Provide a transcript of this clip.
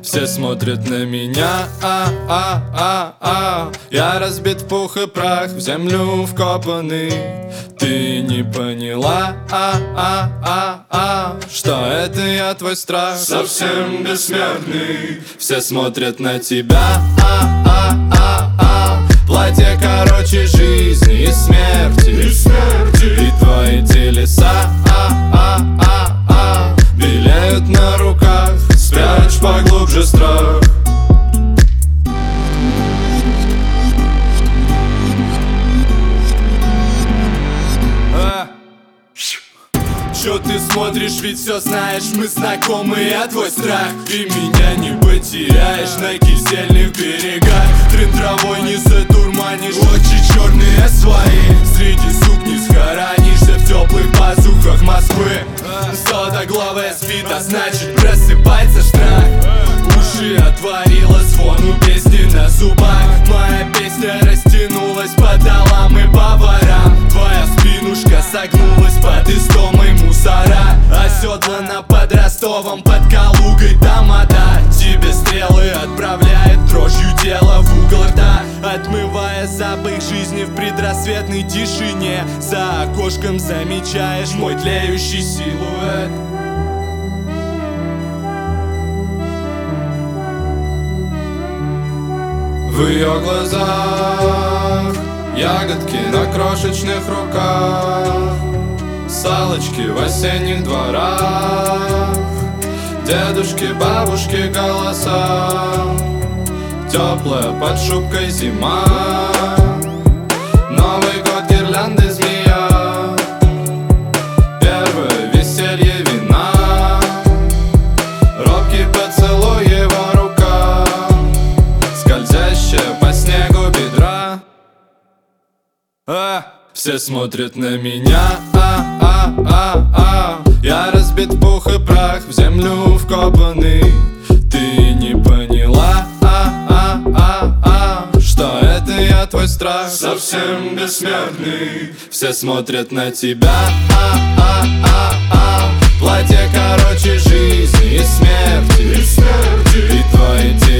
Все смотрят на меня, я разбит в пух и прах, в землю вкопанный. Ты не поняла, что это я твой страх, совсем бессмертный. Все смотрят на тебя, платье короче жизни и смерти, и твои телеса белеют на руках. Спрячь поглубже страх. Чё ты смотришь, ведь все знаешь, мы знакомы, я твой страх. И меня не потеряешь на кисельных берегах. Трын травой не задурманишь, очи черные свои. Среди сук не схоронишься в теплых пазухах Москвы. Золотоглавая спит, а значит просыпается штраф. Уши отворила звону песни на зубах. Моя песня растянулась по долам и по ворам. Твоя спинушка согнулась под истомой мусора. Оседлана под Ростовом, под Калугой тамада. Тебе стрелы отправляет дрожью тела в угол рта, отмывая запах жизни в предрассветной тишине. За окошком замечаешь мой тлеющий силуэт. В ее глазах ягодки на крошечных руках, салочки в осенних дворах, дедушки, бабушки голоса, теплая под шубкой зима, Новый год гирлянды змея, первое веселье вина, робкий поцелуй его рука, скользящая по снегу бедра. Все смотрят на меня, я разбит в пух и прах, в землю вкопанный. Ты не поняла, что это я твой страх, совсем бессмертный. Все смотрят на тебя, платье короче жизни и смерти, и твои